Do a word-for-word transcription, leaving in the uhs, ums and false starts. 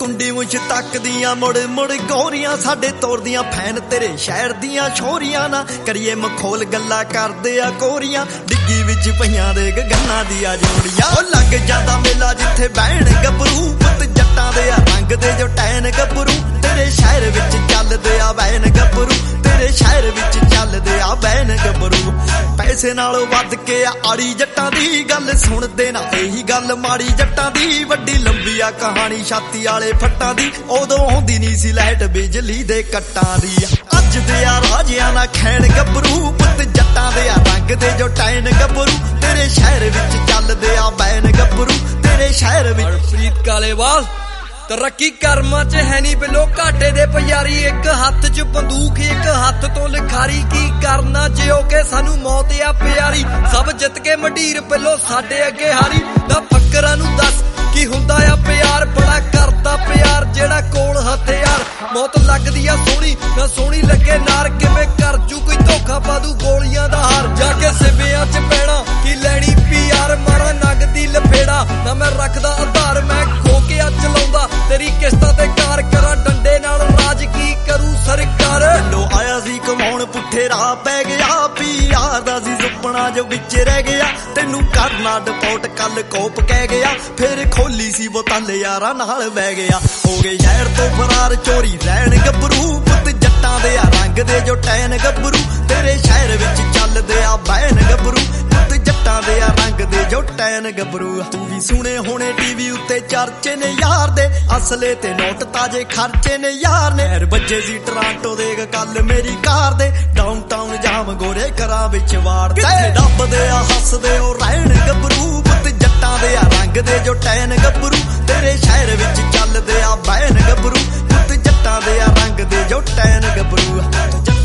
ਕੁੰਡੀ ਮੁੱਛ ਤੱਕਦੀਆਂ ਮੁੜ ਮੁੜ ਗੋਰੀਆਂ ਸਾਡੇ ਤੋਰਦੀਆਂ ਫੈਨ ਤੇਰੇ ਸ਼ਹਿਰ ਦੀਆਂ ਛੋਰੀਆਂ ਨਾ ਕਰੀਏ ਮਖੌਲ ਗੱਲਾਂ ਕਰਦੇ ਆ ਕੋਰੀਆਂ ਡਿੱਗੀ ਵਿੱਚ ਪਈਆਂ ਦੇ ਗੰਨਾਂ ਦੀਆਂ ਜੋੜੀਆਂ ਉਹ ਲੱਗ ਜਾਂਦਾ ਮੇਲਾ ਜਿੱਥੇ ਬਹਿਣ ਗੱਭਰੂ ਪੁੱਤ ਜੱਟਾਂ ਦੇ ਆ ਰੰਗ ਦੇ ਜੋ ਟੈਨ ਗੱਭਰੂ ਤੇਰੇ ਸ਼ਹਿਰ ਵਿੱਚ ਚੱਲਦੇ ਆ ਬੈਨ ਗੱਭਰੂ ਤੇਰੇ ਸ਼ਹਿਰ ਵਿੱਚ ਚੱਲਦੇ ਆ ਬੈਨ ਗੱਭਰੂ ਪੈਸੇ ਨਾਲੋਂ ਵੱਧ ਕੇ ਆ ਆੜੀ ਜੱਟਾਂ ਦੀ ਗੱਲ ਸੁਣਦੇ ਨਾ ਇਹੀ ਗੱਲ ਮਾੜੀ ਜੱਟਾਂ ਦੀ ਵੱਡੀ ਲੰਬੀ ਆ ਕਹਾਣੀ ਛਾਤੀ ਵਾਲੇ ਫੱਟਾਂ ਦੀ ਉਦੋਂ ਆਉਂਦੀ ਨਹੀਂ ਸੀ ਲਾਈਟ ਬਿਜਲੀ ਦੇ ਕੱਟਾਂ ਦੀ ਅੱਜ ਦੇ ਆ ਰਾਜਿਆਂ ਨਾਲ ਖੈਣ ਗੱਭਰੂ ਪੁੱਤ ਜੱਟਾਂ ਦੇ ਆ ਰੰਗ ਦੇ ਜੋ ਟੈਨ ਗੱਭਰੂ ਤੇਰੇ ਸ਼ਹਿਰ ਵਿੱਚ ਚੱਲਦੇ ਆ ਬੈਨ ਗੱਭਰੂ ਤੇਰੇ ਸ਼ਹਿਰ ਵਿੱਚ ਫਰੀਦ ਕਾਲੇਵਾਲ ਤਰੱਕੀ ਕਰਮਾਂ ਚ ਹੈ ਨੀ ਬਿਲੋ ਘਾਟੇ ਦੇ ਪਿਆਰੀ ਇੱਕ ਹੱਥ ਚ ਬੰਦੂਕ ਇੱਕ ਹੱਥ ਤੋਂ ਲਿਖਾਰੀ ਕੀ ਕਰਨਾ ਜਿਉ ਕੇ ਸਾਨੂੰ ਮੌਤ ਆ ਪਿਆਰੀ ਸਭ ਜਿੱਤ ਕੇ ਮੰਡੀਰ ਬਿਲੋ ਸਾਡੇ ਅੱਗੇ ਹਾਰੀ ਨਾ ਫੱਕਰਾਂ ਨੂੰ ਦੱਸ ਕੀ ਹੁੰਦਾ ਆ ਪਿਆਰ ਬੜਾ ਕਰਦਾ ਪਿਆਰ ਜਿਹੜਾ ਕੋਲ ਹਥਿਆਰ ਮੌਤ ਲੱਗਦੀ ਆ ਸੋਹਣੀ ਨਾ ਸੋਹਣੀ ਲੱਗੇ ਨਾਰ ਕਿਵੇਂ ਕਰ ਜੂ ਕੋਈ ਧੋਖਾ ਪਾ ਦੂ ਗੋਲੀਆਂ ਦਾ ਹਾਰ ਜਾ ਕੇ ਸਿਵਿਆਂ ਚ ਪੈਣਾ ਕੀ ਲੈਣੀ ਪਿਆਰ ਮਾਰਾ ਨਗਦੀ ਲਪੇੜਾ ਨਾ ਮੈਂ ਰੱਖਦਾ ਆਧਾਰ ਮੈਂ ਖੋ ਕੇ ਆ ਚਲਾਉਂਦਾ ਤੇਰੀ ਕਿਸ਼ਤਾਂ ਤੇ ਕਾਰ ਕਰਾਂ ਡੰਡੇ ਨਾਲ ਰਾਜ ਕੀ ਕਰੂ ਸਰਕਾਰ ਪਿੰਡੋਂ ਆਇਆ ਸੀ ਕਮਾਉਣ ਪੁੱਠੇ ਰਾਹ ਪੈ ਗਿਆ ਪਿਆਰ ਦਾ ਸੀ ਸੁਪਨਾ ਜੋ ਵਿੱਚ ਰਹਿ ਗਿਆ ਤੈਨੂੰ ਕਰਨਾ ਡਿਪੋਰਟ ਕੱਲ ਕੋਪ ਕਹਿ ਗਿਆ ਫਿਰ ਖੋਲੀ ਸੀ ਬੋਤਲ ਯਾਰਾਂ ਨਾਲ ਬਹਿ ਗਿਆ ਹੋ ਗਏ ਸ਼ਹਿਰ ਤੋਂ ਫਰਾਰ ਚੋਰੀ ਰਹਿਣ ਗੱਭਰੂ ਪੁੱਤ ਜੱਟਾਂ ਦੇ ਆ ਰੰਗ ਦੇ ਜੋ ਟੈਨ ਗੱਭਰੂ ਤੇਰੇ ਸ਼ਹਿਰ ਵਿੱਚ ਚੱਲਦੇ ਆ ਬੈਨ ਗੱਭਰੂ ਪੁੱਤ ਜੱਟਾਂ ਦੇ ਆ ਰੰਗ ਦੇ ਜੋ ਟੈਨ ਗੱਭਰੂ ਤੂੰ ਵੀ ਸੁਣੇ ਹੋਣੇ ਟੀਵੀ ਉੱਤੇ ਚਰਚੇ ਨੇ ਯਾਰ ਦੇ ਅਸਲੇ ਤੇ ਨੋਟ ਤਾਜੇ ਖਰਚੇ ਨੇ ਯਾਰ ਨੇ ਹਰ ਬੱਜੇ ਸੀ ਟਰਾਂਟੋ ਦੇ ਕੱਲ ਮੇਰੀ ਕਾਰ ਦੇ ਡਾਊਨਟਾਊਨ ਜਾਮ ਗੋਰੇ ਘਰਾਂ ਵਿੱਚ ਵਾੜਦੇ ਡੱਬਦੇ ਆ ਹੱਸਦੇ ਉਹ ਰਹਿਣ ਗੱਭਰੂ ਪੁੱਤ ਜੱਟਾਂ ਦੇ ਆ ਰੰਗ ਦੇ ਜੋ ਟੈਨ ਗੱਭਰੂ ਤੇਰੇ ਸ਼ਹਿਰ ਵਿੱਚ ਚੱਲਦੇ ਆ ਬੈਨ ਗੱਭਰੂ ਪੁੱਤ ਜੱਟਾਂ ਦੇ ਆ ਰੰਗ ਦੇ ਜੋ ਟੈਨ ਗੱਭਰੂ